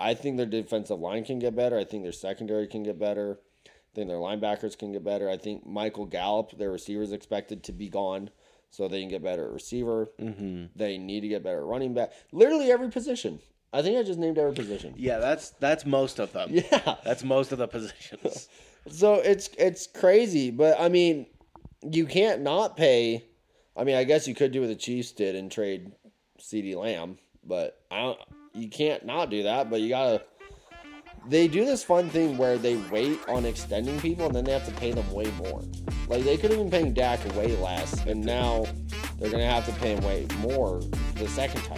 I think their defensive line can get better. I think their secondary can get better. I think their linebackers can get better. I think Michael Gallup, their receiver, is expected to be gone, so they can get better at receiver. Mm-hmm. They need to get better at running back. Literally every position. I think I just named every position. Yeah, that's most of them. Yeah. That's most of the positions. So it's crazy, but I mean, you can't not pay. I mean, I guess you could do what the Chiefs did and trade CeeDee Lamb, but you can't not do that, but you gotta. They do this fun thing where they wait on extending people and then they have to pay them way more. Like, they could have been paying Dak way less, and now they're going to have to pay him way more the second time.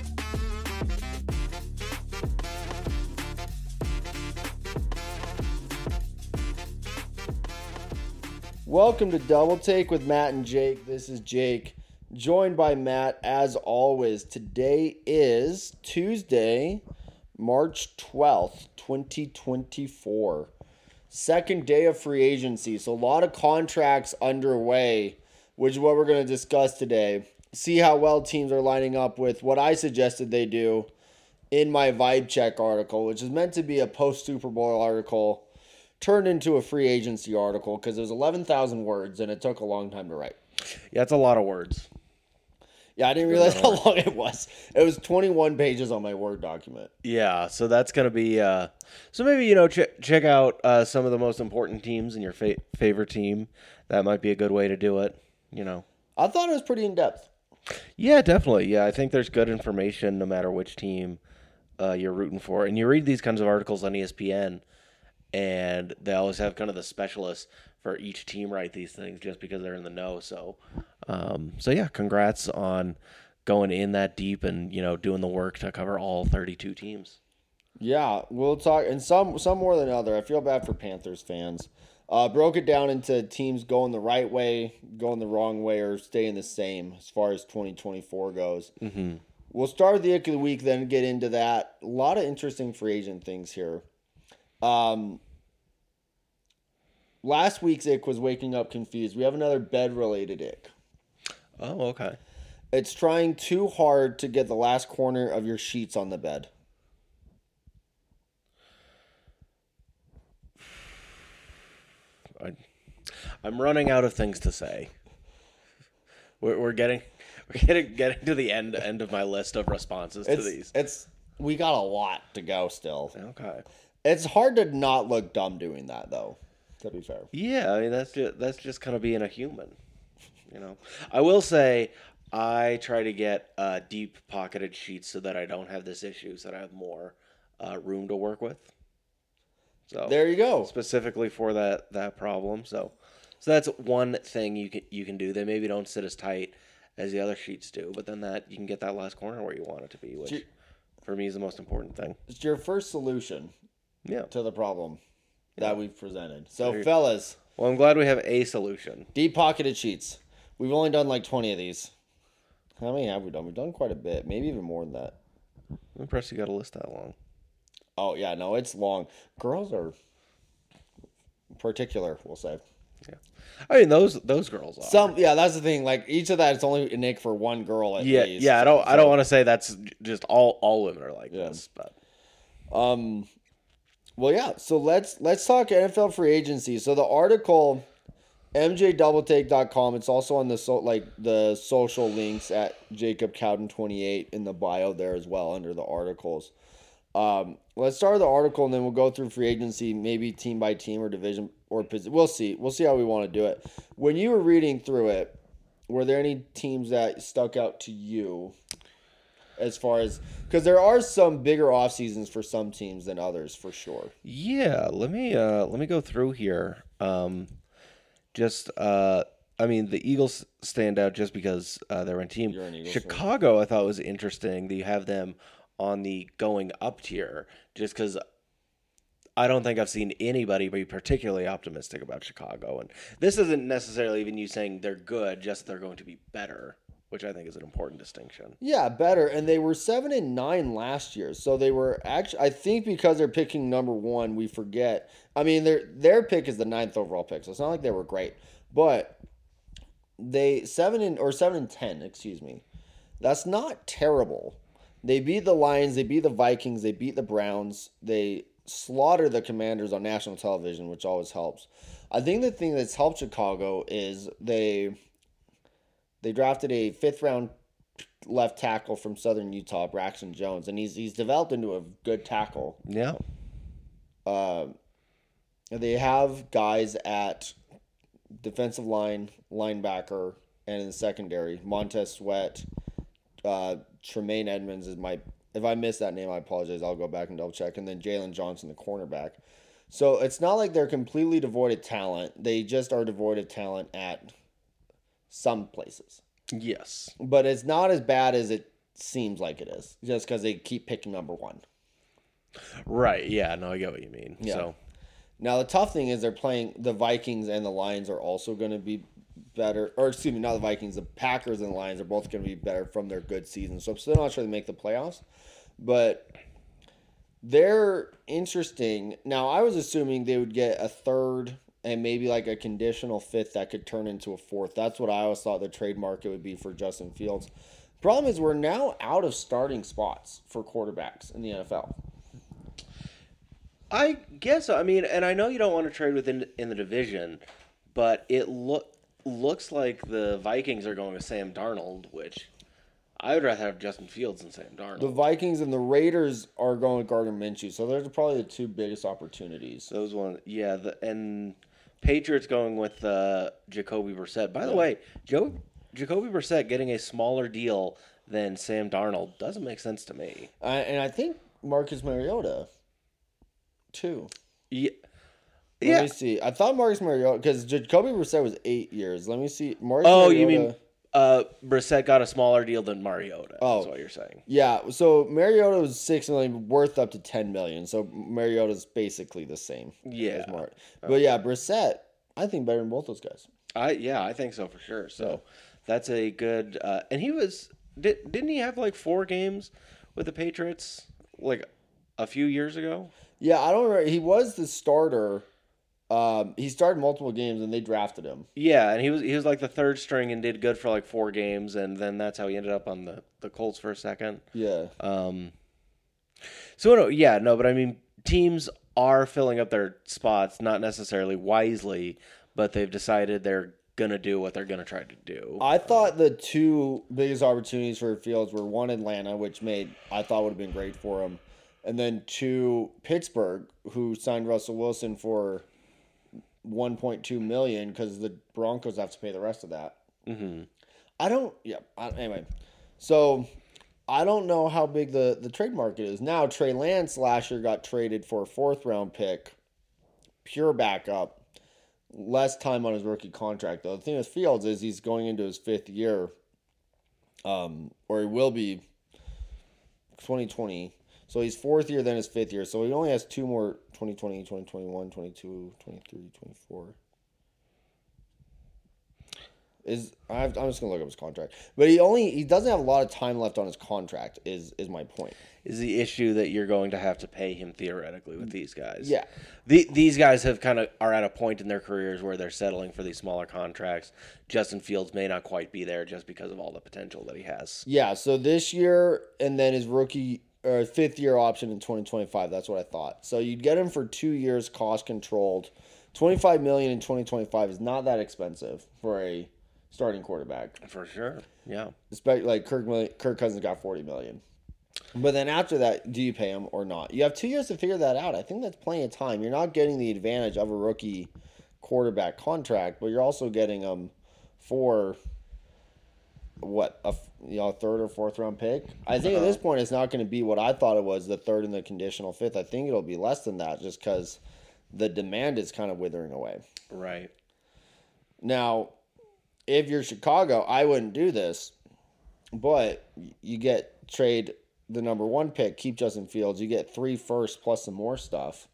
Welcome to Double Take with Matt and Jake. This is Jake, joined by Matt as always. Today is Tuesday, March 12th, 2024. Second day of free agency. So a lot of contracts underway, which is what we're going to discuss today. See how well teams are lining up with what I suggested they do in my Vibe Check article, which is meant to be a post-Super Bowl article turned into a free agency article because it was 11,000 words and it took a long time to write. Yeah, it's a lot of words. Yeah, I didn't realize how long it was. It was 21 pages on my Word document. Yeah, so that's going to be... so maybe, check out some of the most important teams in your favorite team. That might be a good way to do it, I thought it was pretty in-depth. Yeah, definitely. Yeah, I think there's good information no matter which team you're rooting for. And you read these kinds of articles on ESPN, and they always have kind of the specialists for each team write these things just because they're in the know. So yeah, congrats on going in that deep and, doing the work to cover all 32 teams. Yeah, we'll talk, and some more than other. I feel bad for Panthers fans. Broke it down into teams going the right way, going the wrong way, or staying the same as far as 2024 goes. Mm-hmm. We'll start with the Ick of the Week, then get into that. A lot of interesting free agent things here. Last week's Ick was waking up confused. We have another bed-related Ick. Oh, okay. It's trying too hard to get the last corner of your sheets on the bed. I'm running out of things to say. We're getting to the end of my list of responses to these. We got a lot to go still. Okay. It's hard to not look dumb doing that, though. To be fair. Yeah, I mean that's just kind of being a human. I will say I try to get deep pocketed sheets so that I don't have this issue, so that I have more room to work with. So there you go. Specifically for that problem. So that's one thing you can do. They maybe don't sit as tight as the other sheets do, but then that you can get that last corner where you want it to be, which for me is the most important thing. It's your first solution to the problem that we've presented. So, fellas. Well, I'm glad we have a solution. Deep pocketed sheets. We've only done like 20 of these. How many have we done? We've done quite a bit. Maybe even more than that. I'm impressed you got a list that long. Oh, yeah. No, it's long. Girls are particular, we'll say. Yeah. I mean, those girls are. That's the thing. Like, each of that, it's only a nick for one girl at least. Yeah, I don't want to say that's just all women are like this, but. Well, yeah. So let's talk NFL free agency. So the article, mjdoubletake.com. It's also on the social links at Jacob Cowden 28 in the bio there as well under the articles. Let's start with the article and then we'll go through free agency, maybe team by team or division or position. We'll see. We'll see how we want to do it. When you were reading through it, were there any teams that stuck out to you? As far as, because there are some bigger off seasons for some teams than others, for sure. Yeah, let me go through here. I mean, the Eagles stand out just because they're a team. You're an Eagles Chicago, fan. I thought was interesting that you have them on the going up tier, just because I don't think I've seen anybody be particularly optimistic about Chicago, and this isn't necessarily even you saying they're good, just they're going to be better, which I think is an important distinction. Yeah, better. And they were 7-9 last year. So they were actually, I think because they're picking number one, we forget. I mean, their pick is the 9th overall pick. So it's not like they were great. But they 7-10, excuse me. That's not terrible. They beat the Lions, they beat the Vikings, they beat the Browns, they slaughter the Commanders on national television, which always helps. I think the thing that's helped Chicago is they drafted a 5th-round left tackle from Southern Utah, Braxton Jones, and he's developed into a good tackle. Yeah. They have guys at defensive line, linebacker, and in the secondary. Montez Sweat, Tremaine Edmonds is my. If I miss that name, I apologize. I'll go back and double check. And then Jalen Johnson, the cornerback. So it's not like they're completely devoid of talent. They just are devoid of talent at some places. Yes. But it's not as bad as it seems like it is, just because they keep picking number one. Right. Yeah. No, I get what you mean. Yeah. So now the tough thing is they're playing the Vikings and the Lions are also going to be better. Or excuse me, not the Vikings. The Packers and the Lions are both going to be better from their good season. So I'm still not sure they make the playoffs, but they're interesting. Now I was assuming they would get a third and maybe like a conditional 5th that could turn into a 4th. That's what I always thought the trade market would be for Justin Fields. Problem is we're now out of starting spots for quarterbacks in the NFL. I guess so. I mean, and I know you don't want to trade within in the division, but it looks like the Vikings are going with Sam Darnold, which I would rather have Justin Fields than Sam Darnold. The Vikings and the Raiders are going with Gardner Minshew, so those are probably the two biggest opportunities. Those one, yeah, and Patriots going with Jacoby Brissett. By the way, Jacoby Brissett getting a smaller deal than Sam Darnold doesn't make sense to me. And I think Marcus Mariota, too. Yeah. Let me see. I thought Marcus Mariota, because Jacoby Brissett was 8 years. Let me see. Marcus Oh, Mariota, you mean Brissett got a smaller deal than Mariota? Oh. That's what you're saying. Yeah, so Mariota was $6 million, worth up to $10 million. So Mariota's basically the same. Yeah. As Mark. But yeah, Brissett, I think better than both those guys. I think so for sure. So that's a good. And he was didn't he have like 4 games with the Patriots like a few years ago? Yeah, I don't remember. He was the starter. He started multiple games and they drafted him. Yeah, and he was like the 3rd string and did good for like 4 games, and then that's how he ended up on the Colts for a second. Yeah. So no, but I mean teams are filling up their spots, not necessarily wisely, but they've decided they're gonna do what they're gonna try to do. I thought the two biggest opportunities for Fields were one Atlanta, which I thought would have been great for him, and then 2 Pittsburgh, who signed Russell Wilson for $1.2 million because the Broncos have to pay the rest of that. Mm-hmm. Anyway, so I don't know how big the trade market is now. Trey Lance last year got traded for a 4th-round pick, pure backup. Less time on his rookie contract, though. The thing with Fields is he's going into his 5th year, or he will be 2020. So he's 4th year, then his 5th year. So he only has 2 more, 2020, 2021, 22, 23, 24. I'm just going to look up his contract. But he doesn't have a lot of time left on his contract, is my point. Is the issue that you're going to have to pay him theoretically with these guys. Yeah. These guys are at a point in their careers where they're settling for these smaller contracts. Justin Fields may not quite be there just because of all the potential that he has. Yeah, so this year and then his rookie or 5th year option in 2025. That's what I thought. So you'd get him for 2 years, cost controlled. $25 million in 2025 is not that expensive for a starting quarterback. For sure. Yeah. Especially like Kirk Cousins got $40 million. But then after that, do you pay him or not? You have 2 years to figure that out. I think that's plenty of time. You're not getting the advantage of a rookie quarterback contract, but you're also getting him for a 3rd or 4th round pick. I think at this point it's not going to be what I thought it was, the 3rd and the conditional 5th. I think it'll be less than that just because the demand is kind of withering away. Right. Now, if you're Chicago, I wouldn't do this, but you trade the number 1 pick, keep Justin Fields. You get 3 firsts plus some more stuff.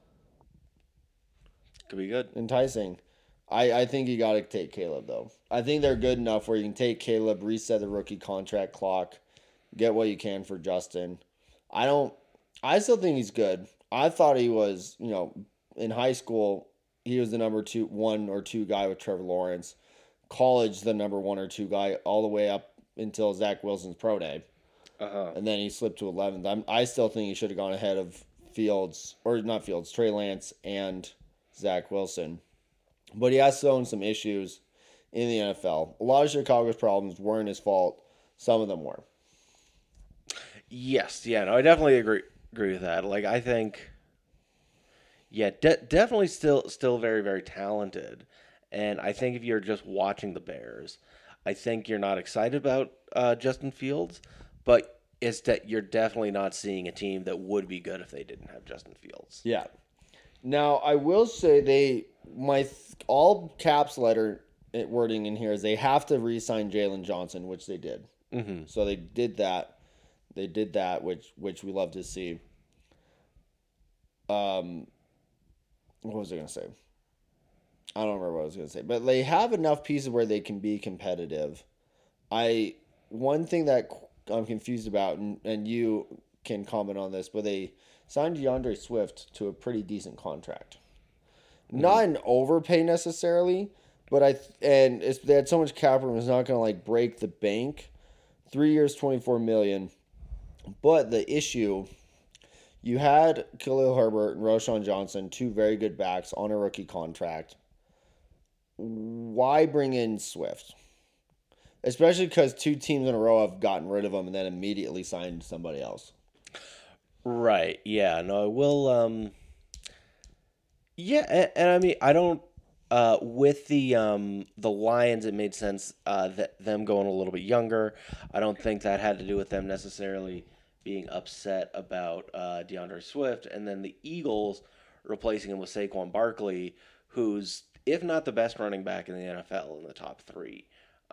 Could be good. Enticing. I think you got to take Caleb, though. I think they're good enough where you can take Caleb, reset the rookie contract clock, get what you can for Justin. I still think he's good. I thought he was, in high school, he was the number 1 or 2 guy with Trevor Lawrence. College, the number 1 or 2 guy, all the way up until Zach Wilson's pro day. and then he slipped to 11th. I still think he should have gone ahead of Trey Lance and Zach Wilson. But he has shown some issues in the NFL. A lot of Chicago's problems weren't his fault. Some of them were. Yes, yeah, no, I definitely agree with that. Like, I think, yeah, definitely still very, very talented. And I think if you're just watching the Bears, I think you're not excited about Justin Fields, but it's that you're definitely not seeing a team that would be good if they didn't have Justin Fields. Yeah. Now, I will say all caps letter wording in here is they have to re-sign Jalen Johnson, which they did. Mm-hmm. So they did that. Which we love to see. What was I going to say? I don't remember what I was going to say. But they have enough pieces where they can be competitive. One thing that I'm confused about, and you can comment on this, but they signed DeAndre Swift to a pretty decent contract. Mm-hmm. Not an overpay necessarily, but they had so much cap room, it's not going to like break the bank. 3 years, $24 million. But the issue, you had Khalil Herbert and Roschon Johnson, two very good backs on a rookie contract. Why bring in Swift? Especially because two teams in a row have gotten rid of him and then immediately signed somebody else. Right. Yeah. No, I will. Yeah, and I mean, I don't. With the Lions, it made sense that them going a little bit younger. I don't think that had to do with them necessarily being upset about DeAndre Swift, and then the Eagles replacing him with Saquon Barkley, who's, if not the best running back in the NFL, in the top 3.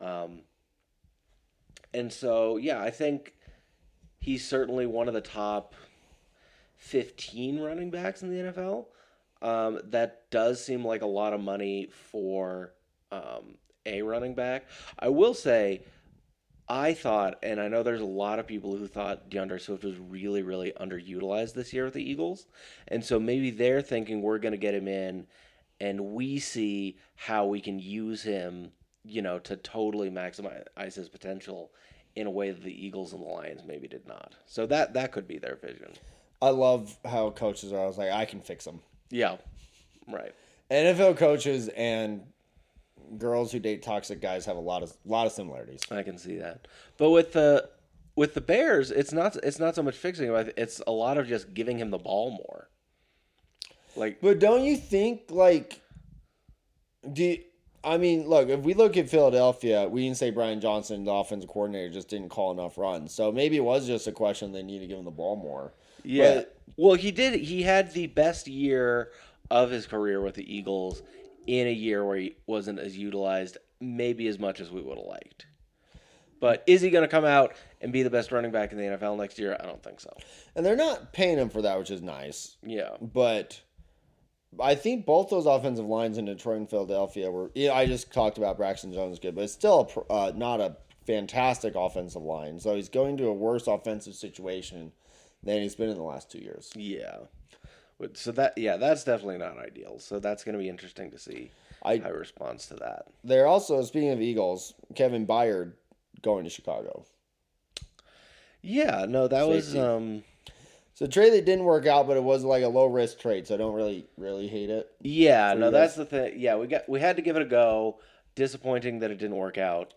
And so, yeah, I think he's certainly one of the top 15 running backs in the NFL. That does seem like a lot of money for a running back. I will say, I thought, and I know there's a lot of people who thought DeAndre Swift was really, really underutilized this year with the Eagles. And so maybe they're thinking we're going to get him in and we see how we can use him, to totally maximize his potential in a way that the Eagles and the Lions maybe did not. So that could be their vision. I love how coaches are. I was like, I can fix them. Yeah, right. NFL coaches and girls who date toxic guys have a lot of similarities. I can see that. But with the Bears, it's not so much fixing him. It's a lot of just giving him the ball more. But don't you think look, if we look at Philadelphia, we can say Brian Johnson, the offensive coordinator, just didn't call enough runs. So maybe it was just a question they need to give him the ball more. Yeah. Well, he did. He had the best year of his career with the Eagles in a year where he wasn't as utilized, maybe as much as we would have liked. But is he going to come out and be the best running back in the NFL next year? I don't think so. And they're not paying him for that, which is nice. Yeah. But I think both those offensive lines in Detroit and Philadelphia were. I just talked about Braxton Jones good, but it's still not a fantastic offensive line. So he's going to a worse offensive situation than he's been in the last 2 years. Yeah. So that's definitely not ideal. So that's going to be interesting to see how he responds to that. They're also, speaking of Eagles, Kevin Byard going to Chicago. Yeah, no, that Safety. Was So a trade that didn't work out, but it was like a low risk trade, so I don't really hate it. Yeah, no, that's the thing. Yeah, we had to give it a go. Disappointing that it didn't work out.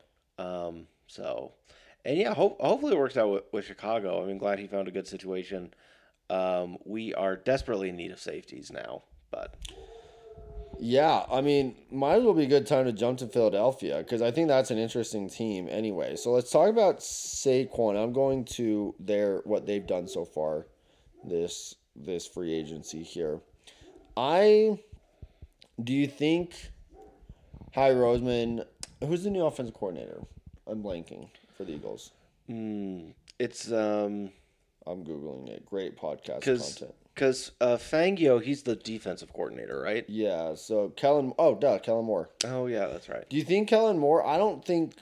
And yeah, hopefully it works out with Chicago. I mean, glad he found a good situation. We are desperately in need of safeties now, but yeah, I mean, might as well be a good time to jump to Philadelphia because I think that's an interesting team anyway. So let's talk about Saquon. I'm going to what they've done so far. This free agency here. Do you think Howie Roseman, who's the new offensive coordinator? I'm blanking for the Eagles. It's I'm Googling it. Great podcast content. Because Fangio, he's the defensive coordinator, right? Yeah, so Kellen Moore. Oh, yeah, that's right. Do you think Kellen Moore, I don't think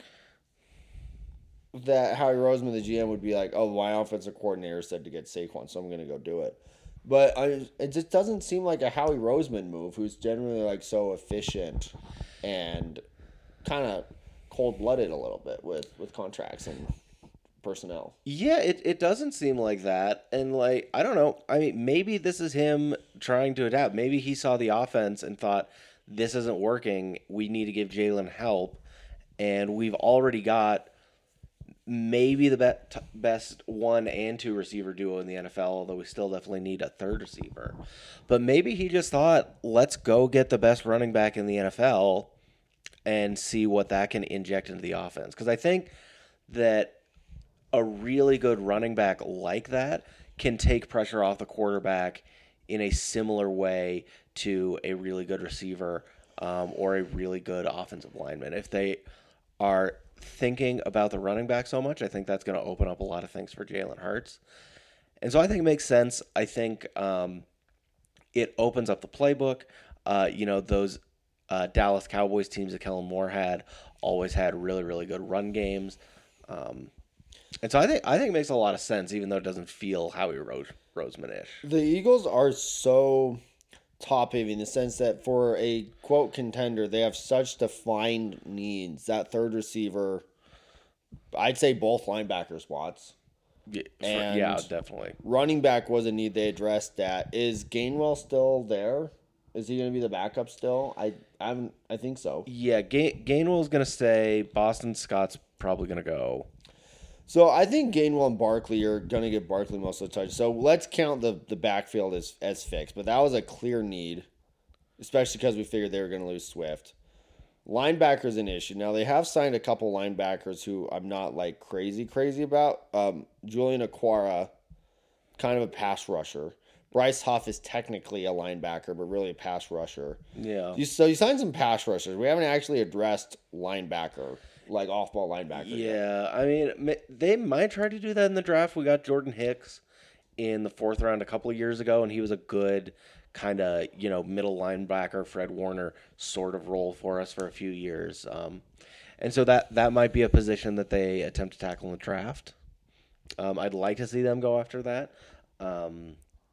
that Howie Roseman, the GM, would be like, oh, my offensive coordinator said to get Saquon, so I'm going to go do it. But it just doesn't seem like a Howie Roseman move, who's generally like so efficient and kind of cold-blooded a little bit with contracts and personnel. Yeah, it doesn't seem like that. And, like, I don't know. I mean, maybe this is him trying to adapt. Maybe he saw the offense and thought, this isn't working. We need to give Jalen help. And we've already got maybe the best 1 and 2 receiver duo in the NFL, although we still definitely need a third receiver. But maybe he just thought, let's go get the best running back in the NFL and see what that can inject into the offense. Because I think that a really good running back like that can take pressure off the quarterback in a similar way to a really good receiver or a really good offensive lineman. If they are thinking about the running back so much, I think that's going to open up a lot of things for Jalen Hurts. And so I think it makes sense. I think it opens up the playbook. Those Dallas Cowboys teams that Kellen Moore had always had really, really good run games. And so I think it makes a lot of sense, even though it doesn't feel Howie Roseman-ish. The Eagles are so top-heavy in the sense that for a, quote, contender, they have such defined needs. That third receiver, I'd say both linebacker spots. Yeah, definitely. Running back was a need they addressed that. Is Gainwell still there? Is he going to be the backup still? I think so. Yeah, Gainwell's going to stay. Boston Scott's probably going to go. So I think Gainwell and Barkley are going to get Barkley most of the touch. So let's count the backfield as fixed. But that was a clear need, especially because we figured they were going to lose Swift. Linebacker's an issue. Now, they have signed a couple linebackers who I'm not like crazy about. Julian Okwara, kind of a pass rusher. Bryce Huff is technically a linebacker, but really a pass rusher. Yeah. So you signed some pass rushers. We haven't actually addressed linebacker. Like off-ball linebacker. Yeah, I mean, they might try to do that in the draft. We got Jordan Hicks in the 4th round a couple of years ago, and he was a good kind of, middle linebacker, Fred Warner sort of role for us for a few years. And so that might be a position that they attempt to tackle in the draft. I'd like to see them go after that. And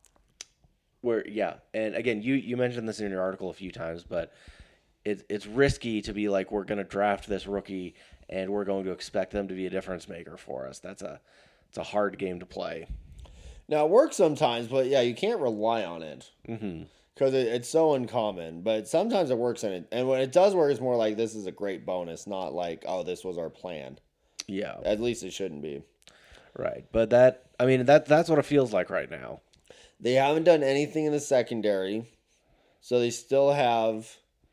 again, you mentioned this in your article a few times, but it's risky to be like, we're going to draft this rookie and we're going to expect them to be a difference maker for us. It's a hard game to play. Now, it works sometimes, but yeah, you can't rely on it because it's so uncommon. But sometimes it works, and when it does work, it's more like this is a great bonus, not like, oh, this was our plan. Yeah, at least it shouldn't be. Right, but that's what it feels like right now. They haven't done anything in the secondary, so they still have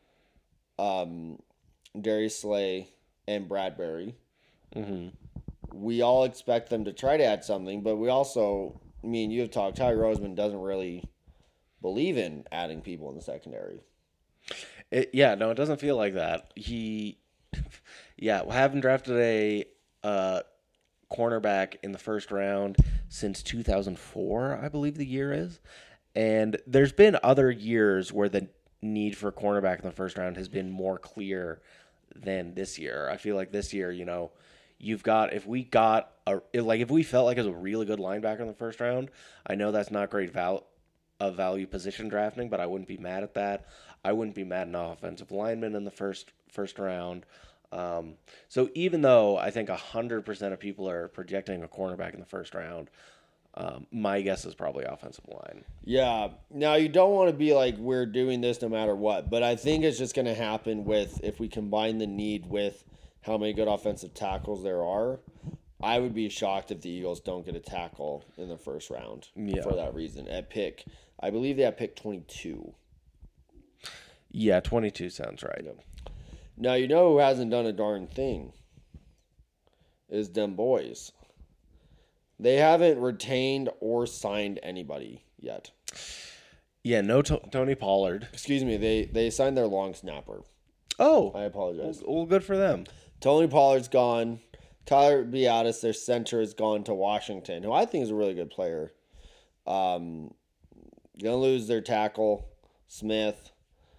Darius Slay and Bradbury. Mm-hmm. We all expect them to try to add something, but we also, me and you have talked, Howie Roseman doesn't really believe in adding people in the secondary. It doesn't feel like that. Haven't drafted a cornerback in the first round since 2004, I believe the year is. And there's been other years where the need for a cornerback in the first round has been more clear than this year. I feel like this year, you've got, if we felt like it was a really good linebacker in the first round, I know that's not great value position drafting, but I wouldn't be mad at that. I wouldn't be mad at an offensive lineman in the first round. So even though I think 100% of people are projecting a cornerback in the first round, my guess is probably offensive line. Yeah. Now, you don't want to be like, we're doing this no matter what, but I think it's just going to happen if we combine the need with how many good offensive tackles there are. I would be shocked if the Eagles don't get a tackle in the first round for that reason. I believe they have pick 22. Yeah, 22 sounds right. Yep. Now, who hasn't done a darn thing is them boys. They haven't retained or signed anybody yet. Yeah, no Tony Pollard. Excuse me, they signed their long snapper. Oh. I apologize. Well, good for them. Tony Pollard's gone. Tyler Biadasz, their center, has gone to Washington, who I think is a really good player. Going to lose their tackle, Smith.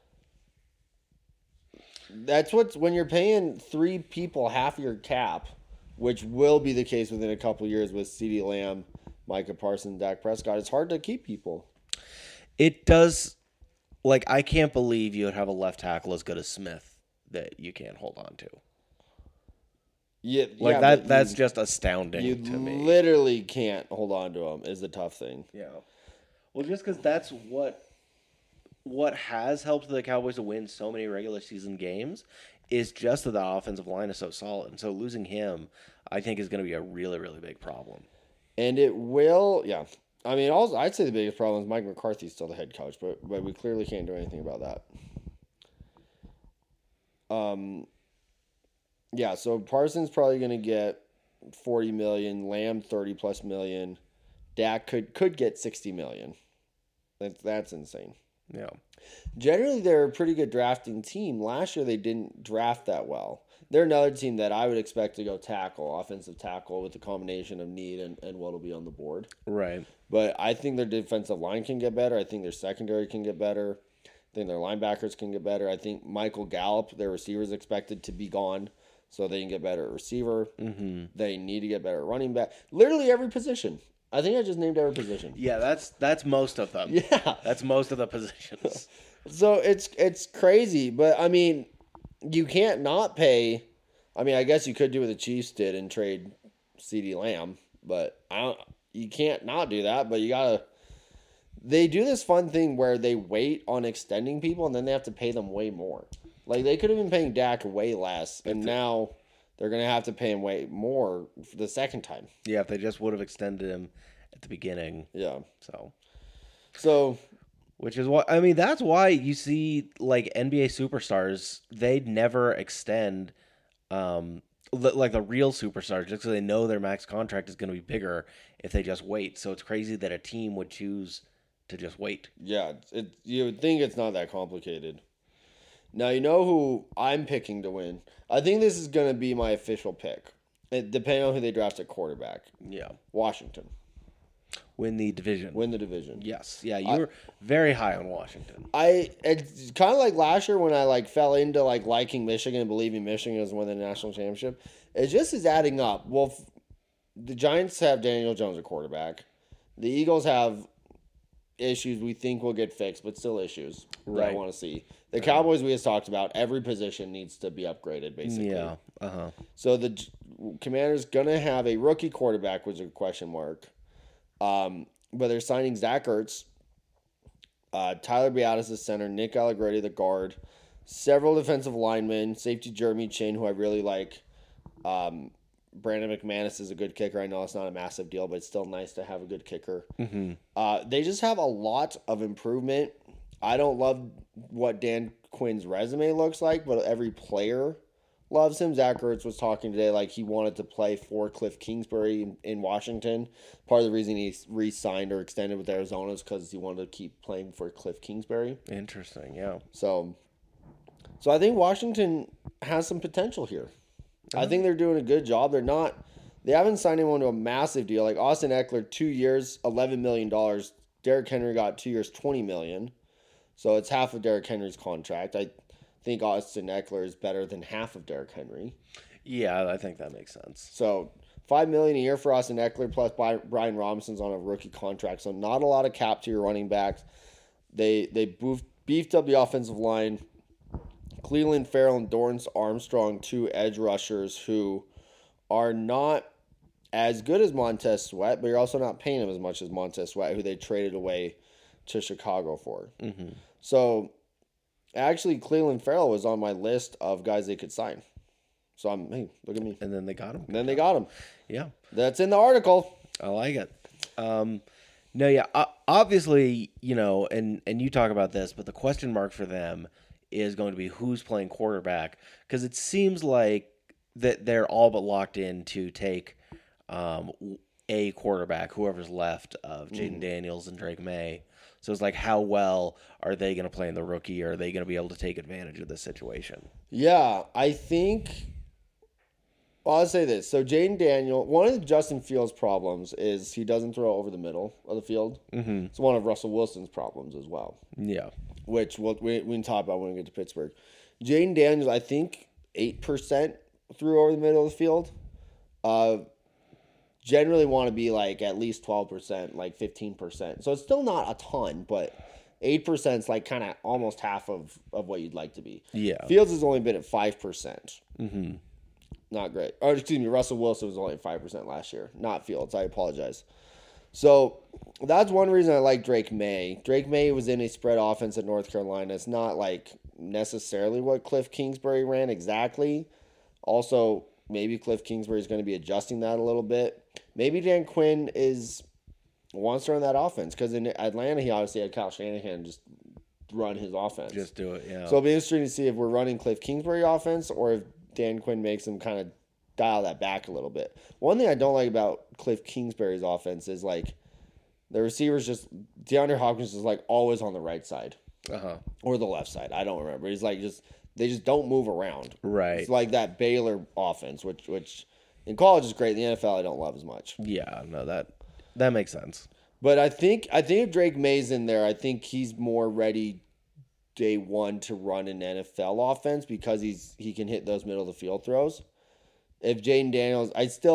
That's when you're paying 3 people half your cap, which will be the case within a couple of years with CeeDee Lamb, Micah Parsons, Dak Prescott. It's hard to keep people. It does. I can't believe you would have a left tackle as good as Smith that you can't hold on to. Yeah, Like yeah, that's just astounding you to me. literally can't hold on to him is the tough thing. Yeah. Well, just because that's what has helped the Cowboys to win so many regular season games is just that the offensive line is so solid. And so losing him, I think, is going to be a really, really big problem. And it will, yeah. I mean, also, I'd say the biggest problem is Mike McCarthy's still the head coach, but we clearly can't do anything about that. Yeah, so Parsons probably going to get 40 million, Lamb 30 plus million. Dak could get 60 million. That's insane. Yeah. Generally, they're a pretty good drafting team. Last year, they didn't draft that well. They're another team that I would expect to go tackle, offensive tackle, with the combination of need and what'll be on the board. Right. But I think their defensive line can get better. I think their secondary can get better. I think their linebackers can get better. I think Michael Gallup, their receiver, is expected to be gone, so they can get better at receiver. Mm-hmm. They need to get better at running back. Literally every position. I think I just named every position. Yeah, that's most of them. Yeah. That's most of the positions. So it's crazy, but I mean, you can't not pay. I mean, I guess you could do what the Chiefs did and trade CeeDee Lamb, but you can't not do that, but you gotta. They do this fun thing where they wait on extending people and then they have to pay them way more. Like, they could have been paying Dak way less, and now they're going to have to pay him way more for the second time. Yeah, if they just would have extended him at the beginning. Yeah. So, which is why, I mean, that's why you see, like, NBA superstars, they'd never extend, like, the real superstars, just because they know their max contract is going to be bigger if they just wait. So it's crazy that a team would choose to just wait. Yeah, you would think it's not that complicated. Now, you know who I'm picking to win? I think this is going to be my official pick, depending on who they draft at quarterback. Yeah. Washington. Win the division. Win the division. Yes. Yeah, you were very high on Washington. It's kind of like last year when I fell into liking Michigan and believing Michigan was win the national championship. It just is adding up. Well, the Giants have Daniel Jones at quarterback. The Eagles have issues we think will get fixed, but still issues that I want to see. The Cowboys, we just talked about, every position needs to be upgraded, basically. Yeah. Uh-huh. So the Commanders going to have a rookie quarterback, which is a question mark. But they're signing Zach Ertz, Tyler Biadasz the center, Nick Allegretti the guard, several defensive linemen, safety Jeremy Chinn, who I really like. Brandon McManus is a good kicker. I know it's not a massive deal, but it's still nice to have a good kicker. Mm-hmm. They just have a lot of improvement. I don't love what Dan Quinn's resume looks like, but every player loves him. Zach Ertz was talking today like he wanted to play for Cliff Kingsbury in Washington. Part of the reason he re-signed or extended with Arizona is because he wanted to keep playing for Cliff Kingsbury. Interesting, yeah. So I think Washington has some potential here. I think they're doing a good job. They haven't signed anyone to a massive deal. Like Austin Eckler, 2 years, $11 million. Derrick Henry got 2 years, $20 million. So it's half of Derrick Henry's contract. I think Austin Eckler is better than half of Derrick Henry. Yeah, I think that makes sense. So $5 million a year for Austin Eckler, plus Brian Robinson's on a rookie contract. So not a lot of cap to your running backs. They beefed up the offensive line. Cleveland Farrell and Dorrance Armstrong, 2 edge rushers who are not as good as Montez Sweat, but you're also not paying him as much as Montez Sweat, who they traded away to Chicago for. Mm-hmm. So, actually, Cleveland Farrell was on my list of guys they could sign. So, hey, look at me. And then they got him. And then they got him. Yeah. That's in the article. I like it. No, yeah, obviously, and you talk about this, but the question mark for them is going to be who's playing quarterback, because it seems like that they're all but locked in to take a quarterback, whoever's left of Jaden Daniels and Drake May. So it's like, how well are they going to play in the rookie? Or are they going to be able to take advantage of this situation? Yeah, I think. Well, I'll say this. So Jaden Daniel, one of Justin Fields' problems is he doesn't throw over the middle of the field. Mm-hmm. It's one of Russell Wilson's problems as well. Yeah. Which we can talk about when we get to Pittsburgh. Jaden Daniels, I think 8% threw over the middle of the field. Generally want to be like at least 12%, like 15%. So it's still not a ton, but 8% is like kind of almost half of what you'd like to be. Yeah. Fields has only been at 5%. Mm-hmm. not great. Or excuse me, Russell Wilson was only 5% last year, not Fields. I apologize. So that's one reason I like Drake May. Drake May was in a spread offense at North Carolina. It's not like necessarily what Cliff Kingsbury ran exactly. Also, maybe Cliff Kingsbury is going to be adjusting that a little bit. Maybe Dan Quinn wants to run that offense because in Atlanta he obviously had Kyle Shanahan just run his offense. Just do it, yeah. So it'll be interesting to see if we're running Cliff Kingsbury offense or if Dan Quinn makes him kind of dial that back a little bit. One thing I don't like about Cliff Kingsbury's offense is like the receivers DeAndre Hopkins is like always on the right side or the left side. I don't remember. He's like they just don't move around. Right. It's like that Baylor offense, which in college is great. In the NFL I don't love as much. Yeah, no, that makes sense. But I think if Drake May's in there, I think he's more ready day one to run an NFL offense because he can hit those middle of the field throws. If Jaden Daniels, I guess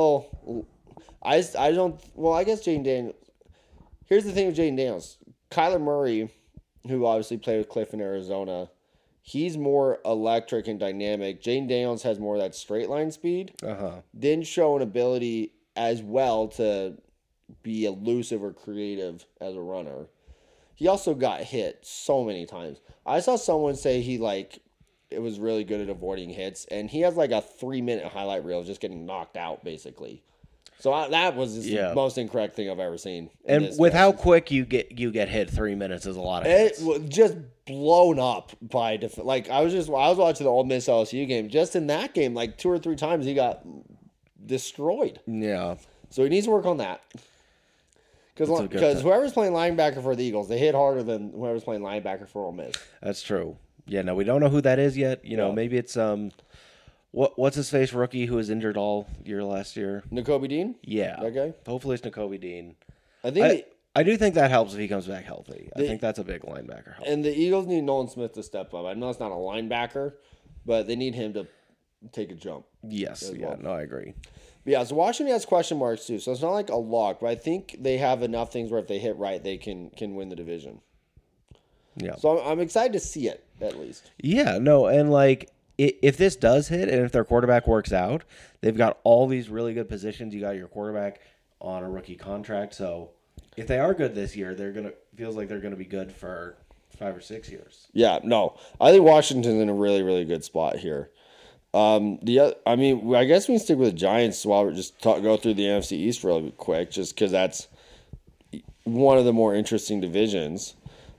Jaden Daniels. Here's the thing with Jaden Daniels. Kyler Murray, who obviously played with Cliff in Arizona, he's more electric and dynamic. Jaden Daniels has more of that straight line speed. Didn't show an ability as well to be elusive or creative as a runner. He also got hit so many times. I saw someone say it was really good at avoiding hits, and he has like a 3-minute highlight reel just getting knocked out, basically. So that was the most incorrect thing I've ever seen. And with how quick you get hit, 3 minutes is a lot of hits. It was just blown up by I was watching the Ole Miss LSU game. Just in that game, like 2 or 3 times he got destroyed. Yeah. So he needs to work on that. Because whoever's playing linebacker for the Eagles, they hit harder than whoever's playing linebacker for Ole Miss. That's true. Yeah, no, we don't know who that is yet. Maybe it's what's his face rookie who was injured all year last year. Nakobe Dean? Yeah. Okay. Hopefully it's Nakobe Dean. I do think that helps if he comes back healthy. I think that's a big linebacker help. And the Eagles need Nolan Smith to step up. I know it's not a linebacker, but they need him to take a jump. Yes. Yeah. No, I agree. But yeah, so Washington has question marks too, so it's not like a lock, but I think they have enough things where if they hit right, they can win the division. Yeah. So I'm excited to see it, at least. Yeah, no, and if this does hit and if their quarterback works out, they've got all these really good positions. You got your quarterback on a rookie contract, so if they are good this year, feels like they're gonna be good for 5 or 6 years. Yeah, no, I think Washington's in a really, really good spot here. I guess we can stick with the Giants while we just go through the NFC East real quick, just because that's one of the more interesting divisions.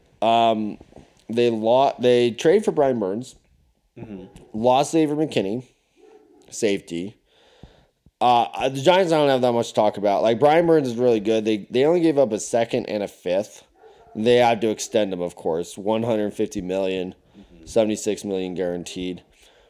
They trade for Brian Burns, lost Xavier McKinney, safety. The Giants don't have that much to talk about. Like Brian Burns is really good. They only gave up a second and a fifth. They have to extend him, of course. $150 million, $76 million guaranteed.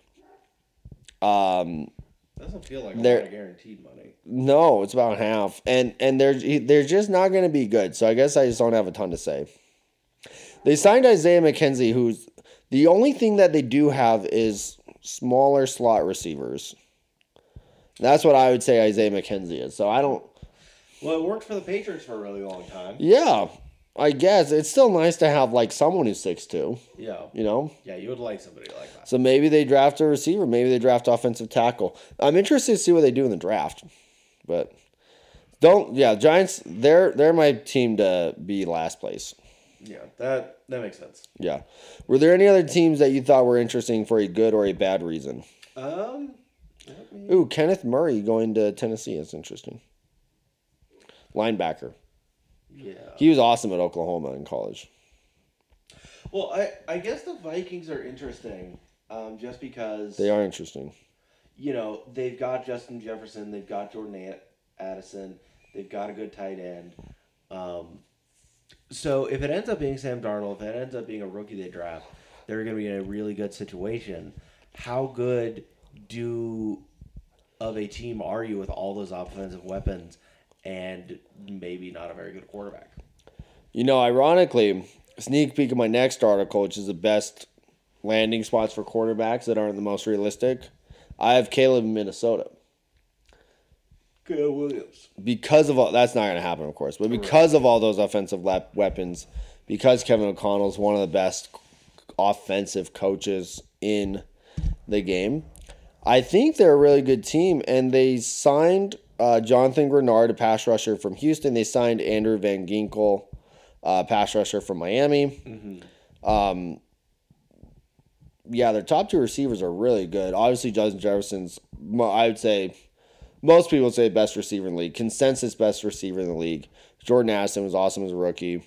Doesn't feel like a lot of guaranteed money. No, it's about half, and they're just not going to be good. So I guess I just don't have a ton to say. They signed Isaiah McKenzie, who's the only thing that they do have is smaller slot receivers. That's what I would say Isaiah McKenzie is. So I don't. Well, it worked for the Patriots for a really long time. Yeah, I guess it's still nice to have someone who's 6'2". Yeah. Yeah, you would like somebody like that. So maybe they draft a receiver. Maybe they draft offensive tackle. I'm interested to see what they do in the draft. But Giants, they're my team to be last place. Yeah, that makes sense. Yeah. Were there any other teams that you thought were interesting for a good or a bad reason? Kenneth Murray going to Tennessee. That's interesting. Linebacker. Yeah. He was awesome at Oklahoma in college. Well, I guess the Vikings are interesting just because... They are interesting. They've got Justin Jefferson. They've got Jordan Addison. They've got a good tight end. So if it ends up being Sam Darnold, if it ends up being a rookie they draft, they're going to be in a really good situation. How good of a team are you with all those offensive weapons and maybe not a very good quarterback? Ironically, sneak peek of my next article, which is the best landing spots for quarterbacks that aren't the most realistic. I have Caleb in Minnesota. Caleb Williams. Because of all, that's not going to happen, of course, but because of all those offensive weapons, because Kevin O'Connell is one of the best offensive coaches in the game, I think they're a really good team, and they signed Jonathan Grenard, a pass rusher from Houston. They signed Andrew Van Ginkel, pass rusher from Miami. Yeah, their top 2 receivers are really good. Obviously, Justin Jefferson's, I would say, most people say best receiver in the league. Consensus best receiver in the league. Jordan Addison was awesome as a rookie.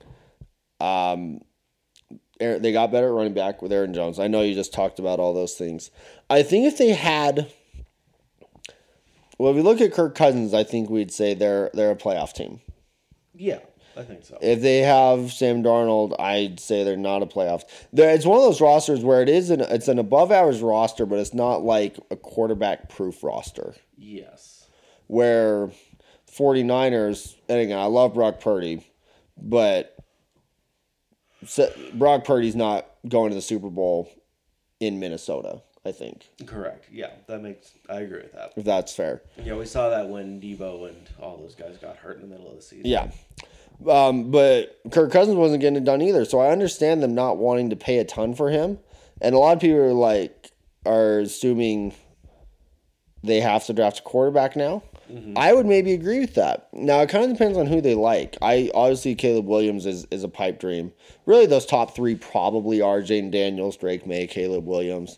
They got better at running back with Aaron Jones. I know you just talked about all those things. I think if they had, well, if we look at Kirk Cousins, I think we'd say they're a playoff team. Yeah, I think so. If they have Sam Darnold, I'd say they're not a playoff. It's one of those rosters where it's an above average roster, but it's not like a quarterback proof roster. Yes. Where 49ers, and again, I love Brock Purdy, but Brock Purdy's not going to the Super Bowl in Minnesota, I think. Correct. Yeah, I agree with that. If that's fair. Yeah, we saw that when Debo and all those guys got hurt in the middle of the season. Yeah. But Kirk Cousins wasn't getting it done either, so I understand them not wanting to pay a ton for him. And a lot of people are assuming they have to draft a quarterback now. Mm-hmm. I would maybe agree with that. Now, it kind of depends on who they like. Obviously, Caleb Williams is a pipe dream. Really, those top 3 probably are Jaden Daniels, Drake May, Caleb Williams.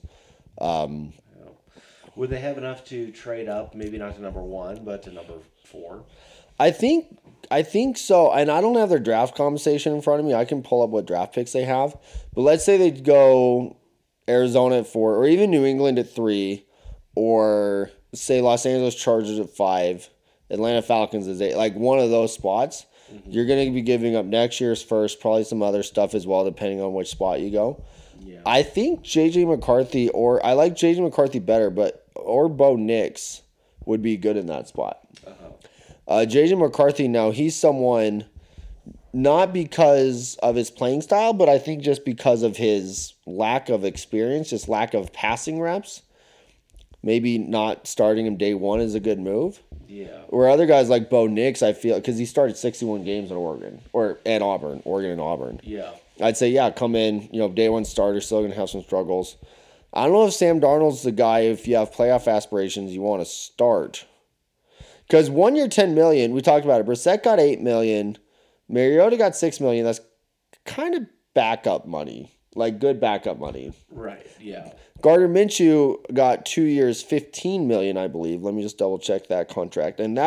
Would they have enough to trade up? Maybe not to number 1, but to number 4? I think so. And I don't have their draft compensation in front of me. I can pull up what draft picks they have. But let's say they'd go Arizona at 4, or even New England at 3, or say Los Angeles Chargers at 5, Atlanta Falcons is 8. Like one of those spots, you're going to be giving up next year's first, probably some other stuff as well, depending on which spot you go. Yeah. I think J.J. McCarthy, or I like J.J. McCarthy better, or Bo Nix would be good in that spot. J.J. McCarthy, now he's someone, not because of his playing style, but I think just because of his lack of experience, just lack of passing reps. Maybe not starting him day 1 is a good move. Yeah. Where other guys like Bo Nix, I feel, because he started 61 games in Oregon and Auburn. Yeah. I'd say, yeah, come in, day 1 starter, still going to have some struggles. I don't know if Sam Darnold's the guy, if you have playoff aspirations, you want to start. Because 1 year, $10 million, we talked about it. Brissett got $8 million. Mariota got $6 million. That's kind of backup money, like good backup money. Right, yeah. Gardner Minshew got 2 years, $15 million, I believe. Let me just double check that contract. And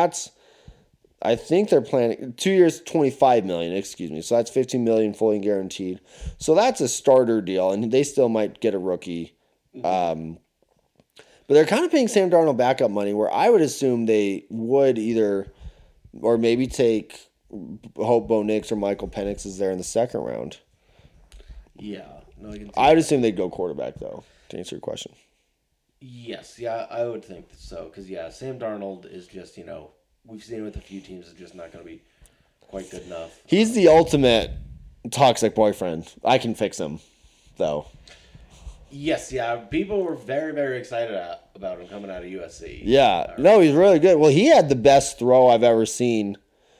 I think they're planning 2 years, $25 million, excuse me. So that's $15 million fully guaranteed. So that's a starter deal, and they still might get a rookie. But they're kind of paying Sam Darnold backup money, where I would assume they would either, or maybe take Hope Bo Nix or Michael Penix is there in the second round. Yeah. No, I would assume they'd go quarterback, though, to answer your question. Yes, yeah, I would think so. Because, Sam Darnold is just, we've seen it with a few teams, it's just not going to be quite good enough. He's the ultimate toxic boyfriend. I can fix him, though. Yes, people were very, very excited about him coming out of USC. Yeah, no, he's really good. Well, he had the best throw I've ever seen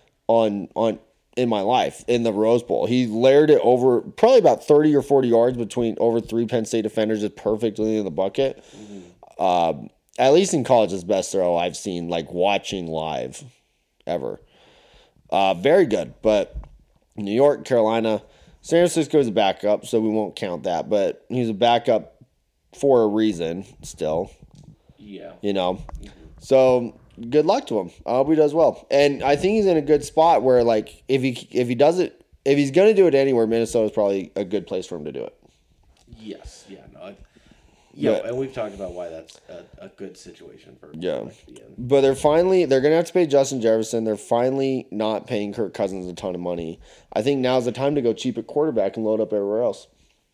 in my life in the Rose Bowl. He layered it over probably about 30 or 40 yards over 3 Penn State defenders, just perfectly in the bucket. Mm-hmm. At least in college, his best throw I've seen, like watching live ever. Very good. But New York, Carolina, San Francisco is a backup, so we won't count that. But he's a backup for a reason still. Yeah. Mm-hmm. So good luck to him. I hope he does well. And I think he's in a good spot where, like, if he does it, if he's going to do it anywhere, Minnesota is probably a good place for him to do it. Yes. Yeah. No. Yeah, and we've talked about why that's a good situation for him to be in. But they're going to have to pay Justin Jefferson. They're finally not paying Kirk Cousins a ton of money. I think now's the time to go cheap at quarterback and load up everywhere else.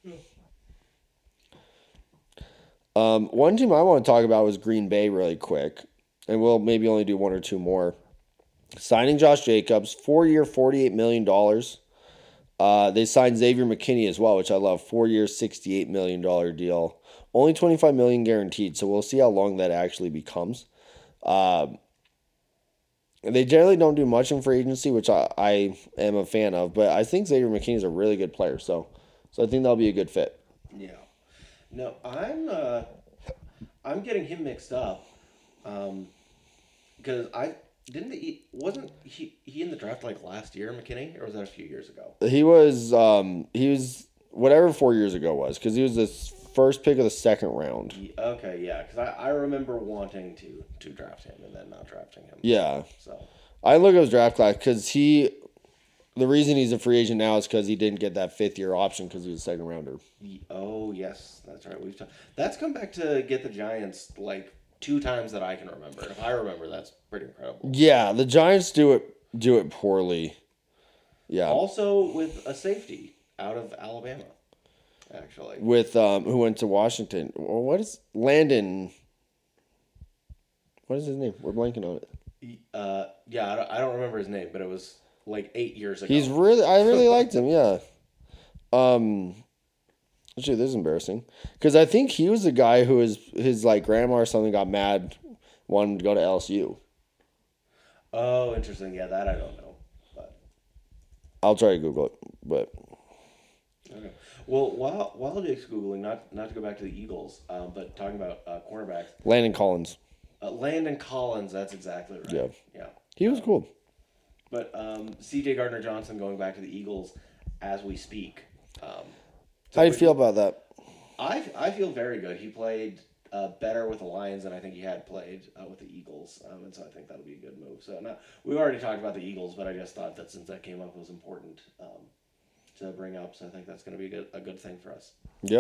One team I want to talk about was Green Bay really quick. And we'll maybe only do 1 or 2 more. Signing Josh Jacobs, 4-year, $48 million. They signed Xavier McKinney as well, which I love. 4-year, $68 million deal. Only $25 million guaranteed, so we'll see how long that actually becomes. They generally don't do much in free agency, which I am a fan of, but I think Xavier McKinney is a really good player, so I think that'll be a good fit. Yeah. No, I'm getting him mixed up. Because wasn't he in the draft like last year, McKinney, or was that a few years ago? He was whatever 4 years ago was, because he was the first pick of the second round. Okay, yeah, because I remember wanting to draft him and then not drafting him. Yeah. So I look at his draft class because the reason he's a free agent now is because he didn't get that 5th-year option because he was a second rounder. Oh yes, that's right. That's come back to get the Giants like 2 times that I can remember. If I remember, that's pretty incredible. Yeah, the Giants do it poorly. Yeah. Also with a safety out of Alabama, actually. With who went to Washington. Well, what is Landon? What is his name? We're blanking on it. Yeah, I don't remember his name, but it was like 8 years ago. I really liked him. Yeah. Actually, this is embarrassing because I think he was the guy who his like grandma or something got mad, wanted to go to LSU. Oh, interesting. Yeah, that I don't know, but I'll try to Google it. But okay. Well, while Jake's googling, not to go back to the Eagles, but talking about cornerbacks, Landon Collins. Landon Collins. That's exactly right. Yeah. Yeah. He was cool. But C.J. Gardner-Johnson going back to the Eagles as we speak. How do you feel about that? I feel very good. He played better with the Lions than I think he had played with the Eagles, and so I think that'll be a good move. So we've already talked about the Eagles, but I just thought that since that came up, it was important to bring up. So I think that's going to be a good thing for us. Yeah.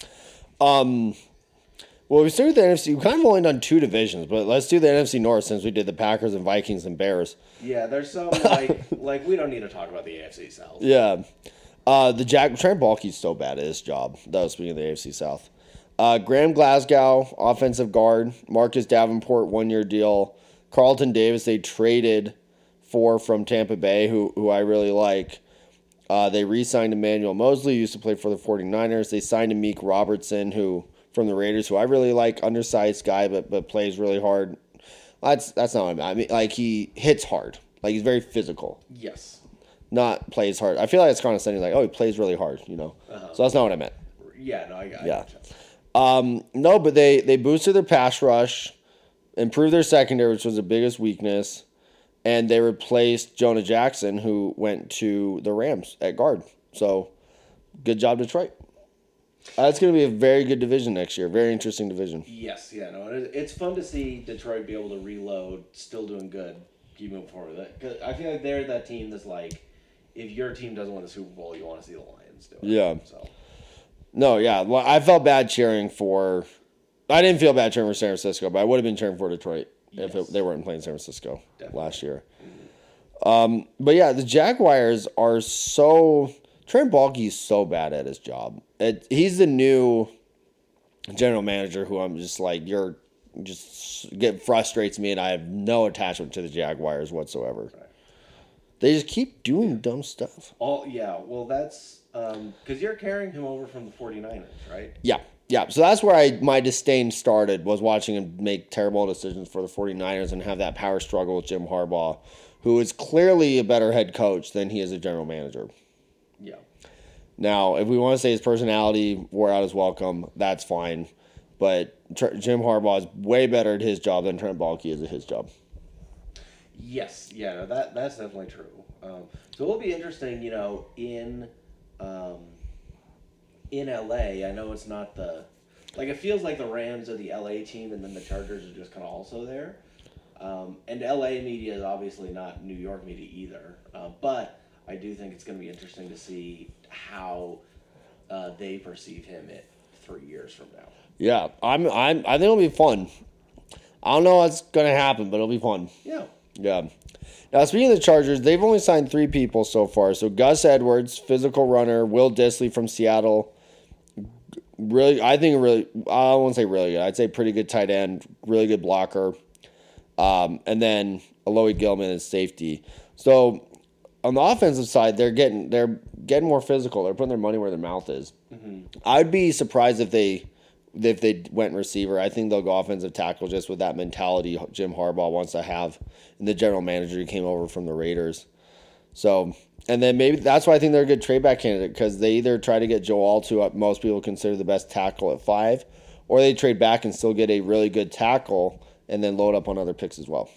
Well, we started with the NFC. We've kind of only done 2 divisions, but let's do the NFC North since we did the Packers and Vikings and Bears. Yeah, there's some like we don't need to talk about the AFC South. Yeah. Trent Baalke's so bad at his job. That was speaking of the AFC South. Graham Glasgow, offensive guard. Marcus Davenport, 1-year deal. Carlton Davis, they traded for from Tampa Bay, who I really like. They re-signed Emmanuel Mosley, who used to play for the 49ers. They signed Amik Robertson, who from the Raiders, who I really like, undersized guy, but plays really hard. That's not what I mean. I mean, like, he hits hard. Like, he's very physical. Yes. Not plays hard. I feel like it's condescending, like, oh, he plays really hard, you know? So that's not what I meant. Yeah, no, I got it. No, but they boosted their pass rush, improved their secondary, which was their biggest weakness, and they replaced Jonah Jackson, who went to the Rams at guard. So, good job, Detroit. It's going to be a very good division next year. Very interesting division. Yes, yeah, no, it's fun to see Detroit be able to reload, still doing good, keep moving forward with it. 'Cause I feel like they're that team that's like, if your team doesn't win the Super Bowl, you want to see the Lions do it. Yeah. So. No, yeah. I felt bad cheering for... I didn't feel bad cheering for San Francisco, but I would have been cheering for Detroit if they weren't playing San Francisco last year. But yeah, the Jaguars are so... Trent Baalke's so bad at his job. He's the new general manager who I'm just like, frustrates me, and I have no attachment to the Jaguars whatsoever. Right. They just keep doing dumb stuff. Well, that's because you're carrying him over from the 49ers, right? Yeah. So that's where my disdain started, was watching him make terrible decisions for the 49ers and have that power struggle with Jim Harbaugh, who is clearly a better head coach than he is a general manager. Yeah. Now, if we want to say his personality wore out his welcome, that's fine. But Jim Harbaugh is way better at his job than Trent Baalke is at his job. Yes. Yeah, no, that's definitely true. So it'll be interesting, in LA. I know it's not it feels like the Rams are the LA team, and then the Chargers are just kind of also there. And LA media is obviously not New York media either. But I do think it's going to be interesting to see how they perceive him 3 years from now. Yeah, I think it'll be fun. I don't know what's going to happen, but it'll be fun. Yeah. Yeah. Now, speaking of the Chargers, they've only signed 3 people so far. So Gus Edwards, physical runner, Will Dissly from Seattle. I won't say really good. I'd say pretty good tight end, really good blocker. And then Alohi Gilman is safety. So on the offensive side, they're getting more physical. They're putting their money where their mouth is. Mm-hmm. I'd be surprised if they went receiver. I think they'll go offensive tackle just with that mentality Jim Harbaugh wants to have, and the general manager who came over from the Raiders. So, and then maybe that's why I think they're a good trade back candidate, because they either try to get Joe Alt, who most people consider the best tackle at 5, or they trade back and still get a really good tackle and then load up on other picks as well.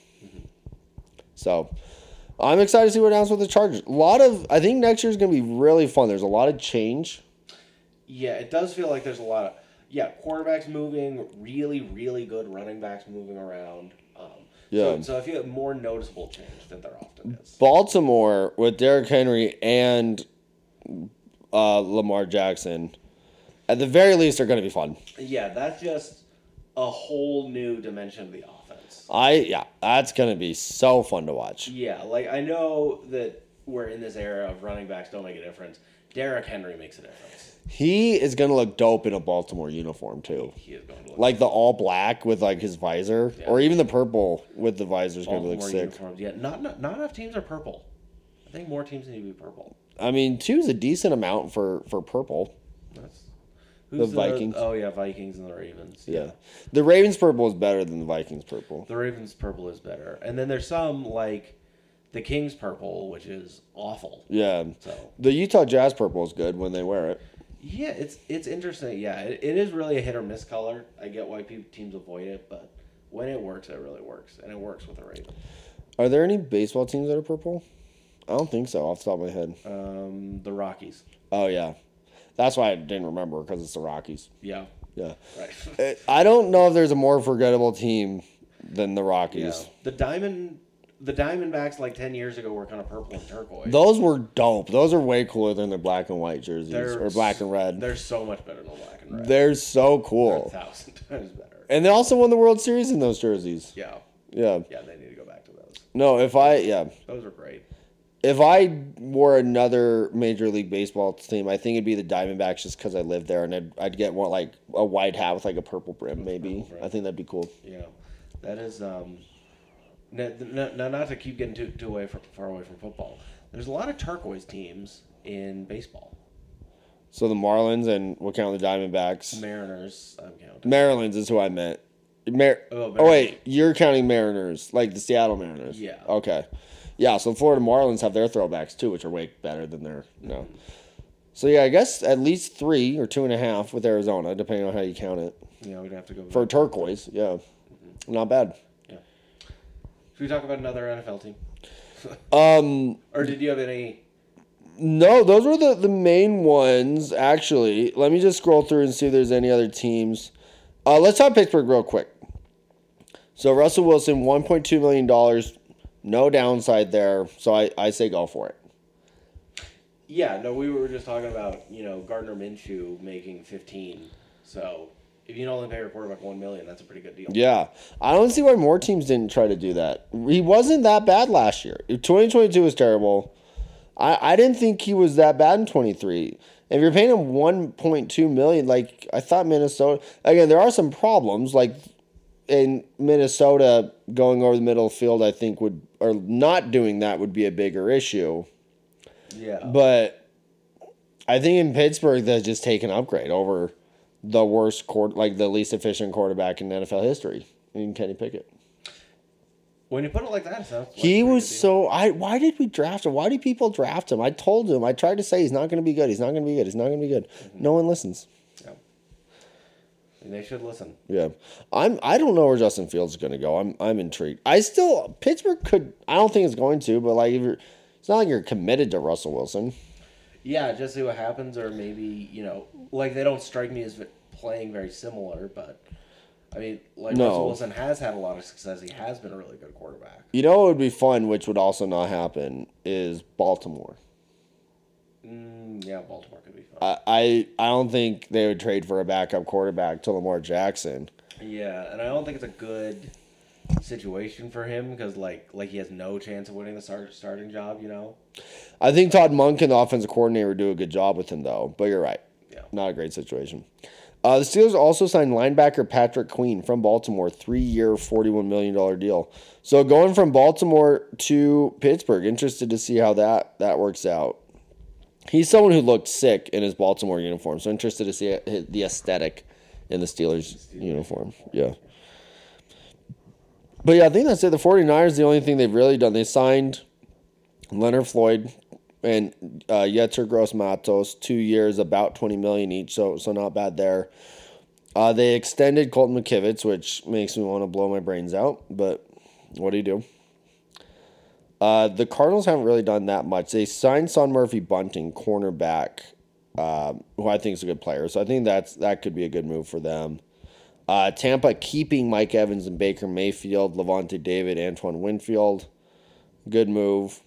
So I'm excited to see what happens with the Chargers. I think next year is going to be really fun. There's a lot of change. Yeah, it does feel like there's a lot of quarterbacks moving, really, really good running backs moving around. So I feel more noticeable change than there often is. Baltimore with Derrick Henry and Lamar Jackson, at the very least, are going to be fun. Yeah, that's just a whole new dimension of the offense. That's going to be so fun to watch. Yeah, like I know that we're in this era of running backs don't make a difference. Derrick Henry makes a difference. He is going to look dope in a Baltimore uniform, too. He is going to look like the all black with like his visor, or even the purple with the visor is going to look sick. Uniforms. Yeah, not enough teams are purple. I think more teams need to be purple. I mean, 2 is a decent amount for purple. Who's the Vikings. Oh, yeah, Vikings and the Ravens. Yeah. The Ravens purple is better than the Vikings purple. The Ravens purple is better. And then there's some, like, the Kings purple, which is awful. Yeah. So the Utah Jazz purple is good when they wear it. Yeah, it's interesting. Yeah, it is really a hit or miss color. I get why teams avoid it, but when it works, it really works. And it works with the Ravens. Are there any baseball teams that are purple? I don't think so, off the top of my head. The Rockies. Oh, yeah. That's why I didn't remember, because it's the Rockies. Yeah. Yeah. Right. I don't know if there's a more forgettable team than the Rockies. Yeah. The Diamondbacks like 10 years ago were kind of purple and turquoise. Those were dope. Those are way cooler than the black and white jerseys or black and red. They're so much better than black and red. They're so cool. They're 1,000 times better. And they also won the World Series in those jerseys. Yeah. Yeah. Yeah, they need to go back to those. No, Those are great. If I wore another Major League Baseball team, I think it'd be the Diamondbacks just because I live there, and I'd get one like a white hat with like a purple brim, maybe. I think that'd be cool. Yeah, that is. Not to keep getting too far away from football. There's a lot of turquoise teams in baseball. So the Marlins and we'll count the Diamondbacks. Mariners, I'm counting. Maryland's is who I meant. Oh wait, you're counting Mariners, like the Seattle Mariners. Yeah. Okay. Yeah, so Florida Marlins have their throwbacks too, which are way better than their So yeah, I guess at least 3 or 2.5 with Arizona, depending on how you count it. Yeah, we'd have to go for turquoise. Yeah, not bad. Yeah. Should we talk about another NFL team? Or did you have any? No, those were the main ones. Actually, let me just scroll through and see if there's any other teams. Let's talk Pittsburgh real quick. So Russell Wilson, $1.2 million. No downside there, so I say go for it. Yeah, no, we were just talking about, Gardner Minshew making 15. So if you can only pay your quarterback $1 million, that's a pretty good deal. Yeah, I don't see why more teams didn't try to do that. He wasn't that bad last year. 2022 was terrible. I didn't think he was that bad in 23. If you're paying him $1.2 million, like I thought Minnesota. Again, there are some problems, like. In Minnesota, going over the middle of the field, I think or not doing that would be a bigger issue. Yeah. But I think in Pittsburgh, they just take an upgrade over the worst the least efficient quarterback in NFL history, in Kenny Pickett. When you put it like that, it sounds like he was so. Why did we draft him? Why do people draft him? I told him. I tried to say he's not going to be good. He's not going to be good. He's not going to be good. Mm-hmm. No one listens. They should listen. Yeah, I don't know where Justin Fields is going to go. I'm intrigued. Pittsburgh could. I don't think it's going to, but it's not like you're committed to Russell Wilson. Yeah, just see what happens, or maybe they don't strike me as playing very similar. But I mean, Russell Wilson has had a lot of success. He has been a really good quarterback. What would be fun, which would also not happen, is Baltimore. Yeah, Baltimore could be fun. I don't think they would trade for a backup quarterback to Lamar Jackson. Yeah, and I don't think it's a good situation for him because he has no chance of winning the starting job. I think Todd Monken, the offensive coordinator, would do a good job with him though. But you're right. Yeah, not a great situation. The Steelers also signed linebacker Patrick Queen from Baltimore, 3-year, $41 million deal. So going from Baltimore to Pittsburgh, interested to see how that works out. He's someone who looked sick in his Baltimore uniform, so interested to see the aesthetic in the Steelers uniform. Yeah. But yeah, I think that's it. The 49ers, the only thing they've really done, they signed Leonard Floyd and Yetur Gross-Matos, 2 years, about $20 million each, so not bad there. They extended Colton McKivitz, which makes me want to blow my brains out, but what do you do? The Cardinals haven't really done that much. They signed Son Murphy Bunting, cornerback, who I think is a good player. So I think that could be a good move for them. Tampa keeping Mike Evans and Baker Mayfield, Levante David, Antoine Winfield. Good move.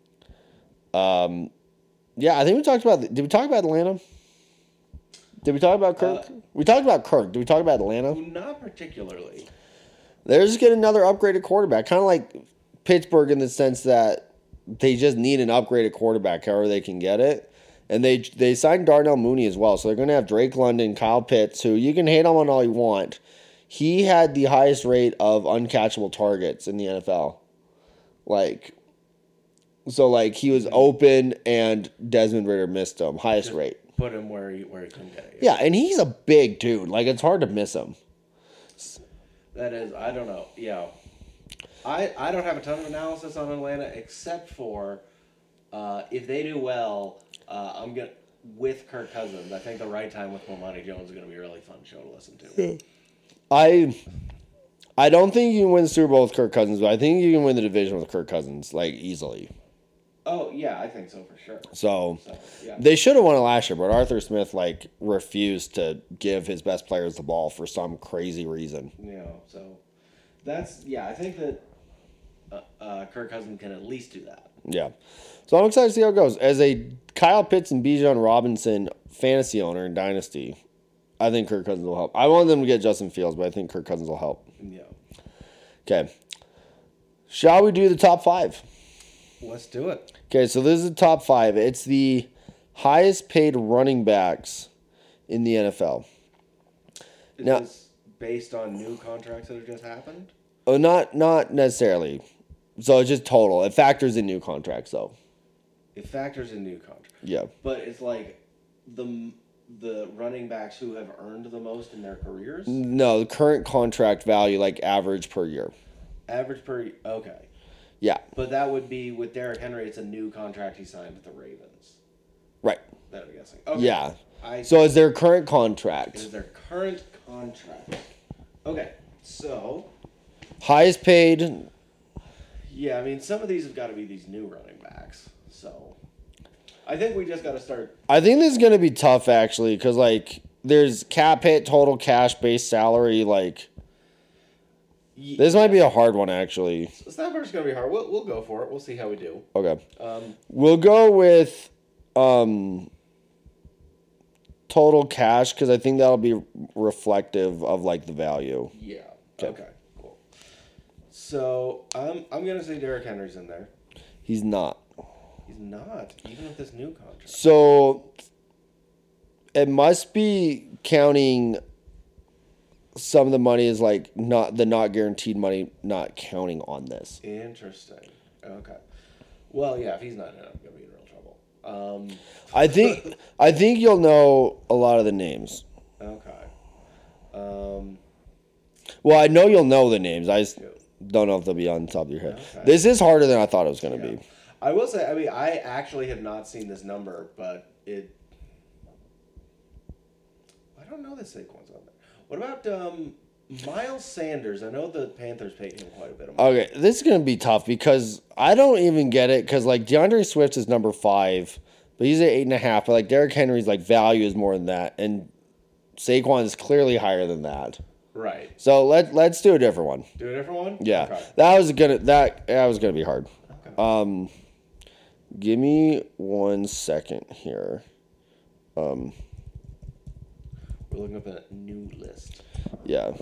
Yeah, I think we talked about... Did we talk about Atlanta? Did we talk about Kirk? We talked about Kirk. Did we talk about Atlanta? Not particularly. They're just getting another upgraded quarterback. Kind of like Pittsburgh in the sense that they just need an upgraded quarterback however they can get it. And they signed Darnell Mooney as well. So they're going to have Drake London, Kyle Pitts, who you can hate him on all you want. He had the highest rate of uncatchable targets in the NFL. He was open and Desmond Ridder missed him. Highest Just rate. Put him where he couldn't get it. Yeah, and he's a big dude. It's hard to miss him. That is, I don't know. Yeah. I don't have a ton of analysis on Atlanta except for if they do well, I'm going to, with Kirk Cousins, I think the right time with Bomani Jones is going to be a really fun show to listen to. I don't think you can win the Super Bowl with Kirk Cousins, but I think you can win the division with Kirk Cousins, easily. Oh, yeah, I think so for sure. So yeah. They should have won it last year, but Arthur Smith, refused to give his best players the ball for some crazy reason. Yeah, so I think that Kirk Cousins can at least do that. Yeah. So I'm excited to see how it goes. As a Kyle Pitts and Bijan Robinson fantasy owner in Dynasty, I think Kirk Cousins will help. I want them to get Justin Fields, but I think Kirk Cousins will help. Yeah. Okay. Shall we do the top 5? Let's do it. Okay, so this is the top 5. It's the highest paid running backs in the NFL. Is this based on new contracts that have just happened? Oh, not necessarily. So it's just total. It factors in new contracts, though. It factors in new contracts. Yeah. But it's the running backs who have earned the most in their careers? No, the current contract value, average per year. Average per... Okay. Yeah. But that would be, with Derrick Henry, it's a new contract he signed with the Ravens. Right. That I'm guessing. Okay. Yeah. So is their current contract. Is their current contract. Okay. So... Highest paid... Yeah, I mean, some of these have got to be these new running backs. So... I think we just got to start... I think this is going to be tough, actually, because, there's cap hit, total cash base salary, This might be a hard one, actually. It's not going to be hard. We'll go for it. We'll see how we do. Okay. We'll go with total cash, because I think that'll be reflective of, the value. Yeah. Okay. Cool. So, I'm going to say Derrick Henry's in there. He's not. He's not, even with this new contract. So, it must be counting... Some of the money is not guaranteed money, not counting on this. Interesting. Okay. Well, yeah. If he's not in, I'm gonna be in real trouble. I think you'll know a lot of the names. Okay. Well, I know you'll know the names. I just don't know if they'll be on the top of your head. Okay. This is harder than I thought it was gonna be. I will say. I mean, I actually have not seen this number, but it. I don't know that Saquon's on there. What about Miles Sanders? I know the Panthers paid him quite a bit of money. Okay, this is going to be tough because I don't even get it because, DeAndre Swift is number 5, but he's at 8.5. But, Derrick Henry's, value is more than that. And Saquon is clearly higher than that. Right. So, let's do a different one. Do a different one? Yeah. Okay. That was gonna be hard. Okay. Give me 1 second here. We're looking up a new list. Yeah.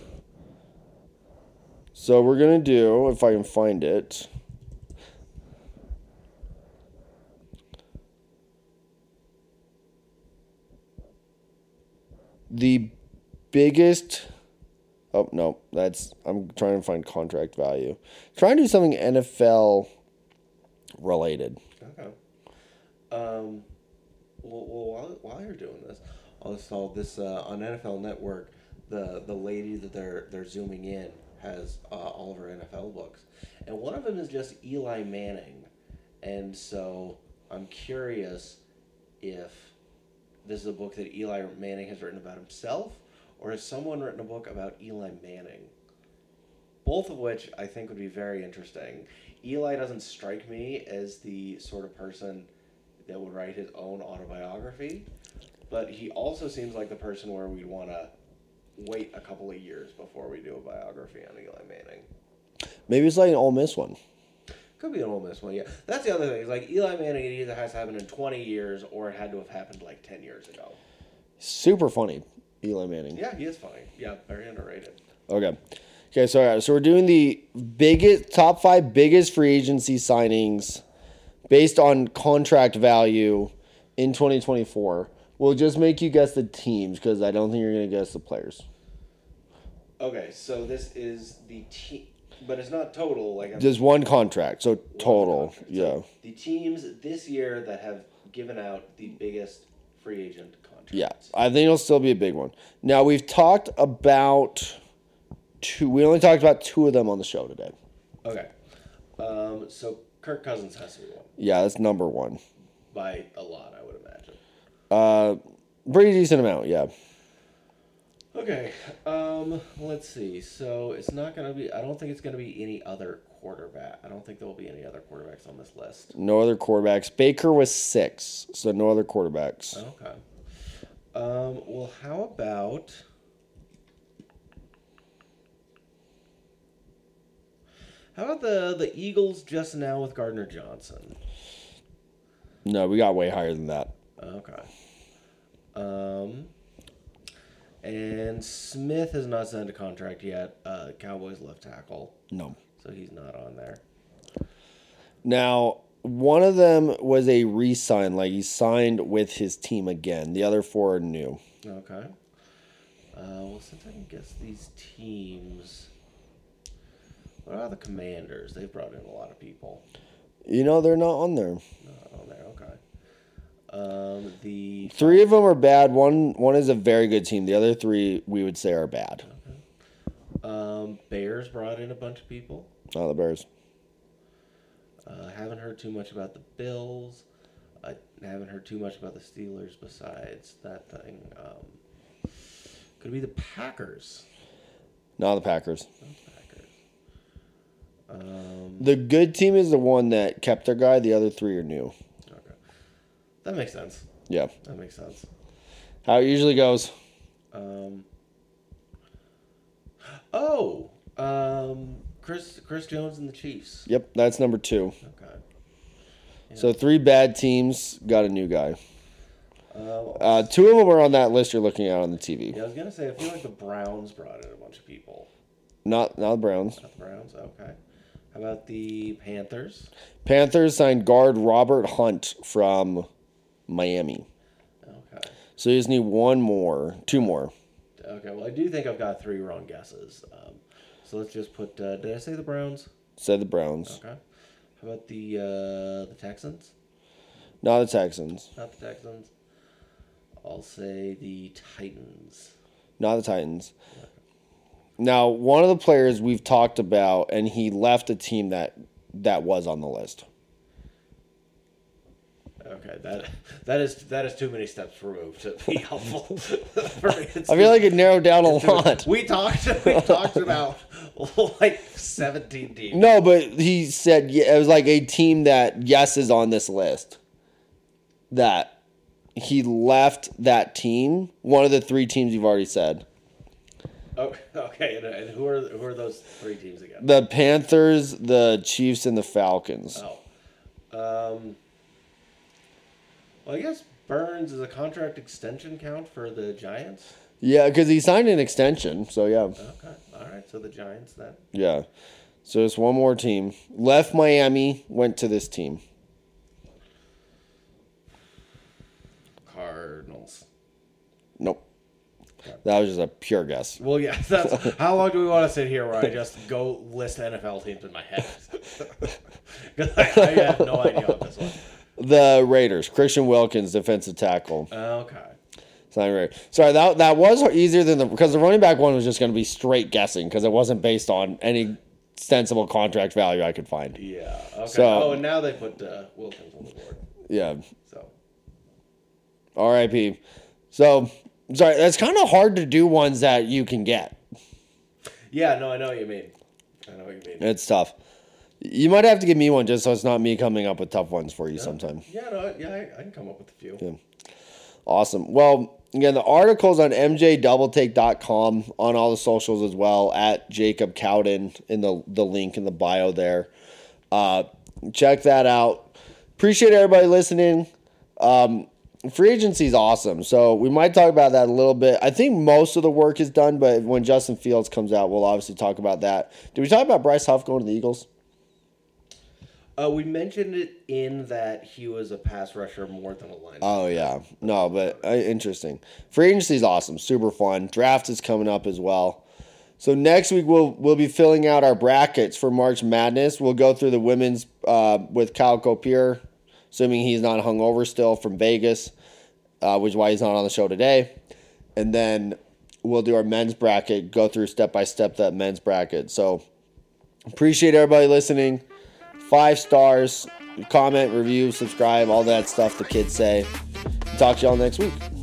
So we're going to do, if I can find it. The biggest... Oh, no. I'm trying to find contract value. Trying to do something NFL related. Okay. Well, while you're doing this... I saw this on NFL Network. The lady that they're zooming in has all of her NFL books, and one of them is just Eli Manning, and so I'm curious if this is a book that Eli Manning has written about himself, or has someone written a book about Eli Manning? Both of which I think would be very interesting. Eli doesn't strike me as the sort of person that would write his own autobiography, but he also seems like the person where we'd want to wait a couple of years before we do a biography on Eli Manning. Maybe it's like an Ole Miss one. Could be an Ole Miss one, yeah. That's the other thing. It's like Eli Manning, it either has to happen in 20 years or it had to have happened like 10 years ago. Super funny, Eli Manning. Yeah, he is funny. Yeah, very underrated. Okay. Okay, so we're doing the top 5 biggest free agency signings based on contract value in 2024. We'll just make you guess the teams because I don't think you're going to guess the players. Okay, so this is the team, but it's not total. Like There's one contract, so total, contract. yeah. So the teams this year that have given out the biggest free agent contracts. Yeah, I think it'll still be a big one. Now, we've talked about 2. We only talked about 2 of them on the show today. Okay. So Kirk Cousins has to be one. Yeah, that's number 1. By a lot, I would imagine. Pretty decent amount, yeah. Okay. Let's see. So it's not going to be, I don't think it's going to be any other quarterback. I don't think there will be any other quarterbacks on this list. No other quarterbacks. Baker was 6, so no other quarterbacks. Okay. Well, how about... How about the Eagles just now with Gardner Johnson? No, we got way higher than that. Okay. And Smith has not signed a contract yet. Cowboys left tackle. No. So he's not on there. Now, one of them was a re-sign, like he signed with his team again. The other 4 are new. Okay. Well, since I can guess these teams... What about the Commanders? They've brought in a lot of people. You know, they're not on there. Not on there, okay. The 3 of them are bad. One is a very good team. The other 3 we would say are bad. Okay. Bears brought in a bunch of people. Oh, the Bears. Haven't heard too much about the Bills. I haven't heard too much about the Steelers besides that thing. Could be the Packers. Not the Packers. Packers. The good team is the one that kept their guy. The other 3 are new. Okay. That makes sense. Yeah. That makes sense. How it usually goes. Chris Jones and the Chiefs. Yep, that's number 2. Okay. Yeah. So 3 bad teams got a new guy. 2 of them are on that list you're looking at on the TV. Yeah, I was gonna say I feel like the Browns brought in a bunch of people. Not the Browns. Not the Browns. Okay. How about the Panthers? Panthers signed guard Robert Hunt from Miami. Okay. So you just need 2 more. Okay. Well, I do think I've got 3 wrong guesses. So let's just put. Did I say the Browns? Said the Browns. Okay. How about the Texans? Not the Texans. Not the Texans. I'll say the Titans. Not the Titans. Okay. Now, one of the players we've talked about, and he left a team that was on the list. Okay, that is too many steps removed to be helpful for me. I feel like it narrowed down a lot. We talked about like 17 teams. No, but he said it was like a team that is on this list. That he left that team. One of the 3 teams you've already said. Oh, okay, and who are those 3 teams again? The Panthers, the Chiefs, and the Falcons. Oh. Well, I guess Burns is a contract extension count for the Giants? Yeah, because he signed an extension, so yeah. Okay, all right, so the Giants then. Yeah. So it's one more team. Left Miami, went to this team. Cardinals. Nope. That was just a pure guess. Well, yeah, that's how long do we want to sit here where I just go list NFL teams in my head? Because I have no idea on this one. The Raiders, Christian Wilkins, defensive tackle. Okay. Sorry, that was easier than because the running back one was just going to be straight guessing because it wasn't based on any sensible contract value I could find. Yeah. Okay. So, and now they put Wilkins on the board. Yeah. So. R.I.P. So Sorry, that's kind of hard to do ones that you can get. Yeah, no, I know what you mean. It's tough. You might have to give me one just so it's not me coming up with tough ones for you sometime. I can come up with a few. Yeah. Awesome. Well, again, the article's on mjdoubletape.com, on all the socials as well, at Jacob Cowden in the link in the bio there. Check that out. Appreciate everybody listening. Free agency is awesome, so we might talk about that a little bit. I think most of the work is done, but when Justin Fields comes out, we'll obviously talk about that. Did we talk about Bryce Huff going to the Eagles? We mentioned it in that he was a pass rusher more than a linebacker. Oh, yeah. No, but interesting. Free agency is awesome. Super fun. Draft is coming up as well. So next week, we'll be filling out our brackets for March Madness. We'll go through the women's with Kyle Copier, assuming he's not hungover still from Vegas, which is why he's not on the show today. And then we'll do our men's bracket, go through step-by-step that men's bracket. So appreciate everybody listening. 5 stars, comment, review, subscribe, all that stuff the kids say. Talk to y'all next week.